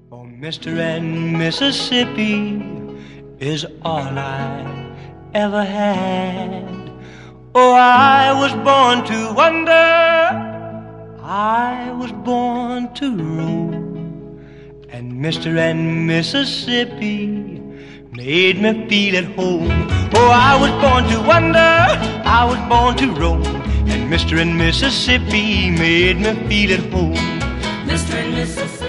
Oh, Mr. and Mississippi is all I ever had. Oh, I was born to wonder, I was born to roam, and Mr. and Mississippi made me feel at home. Oh, I was born to wonder, I was born to roam, and Mr. and Mississippi made me feel at home. Mr. and Mississippi.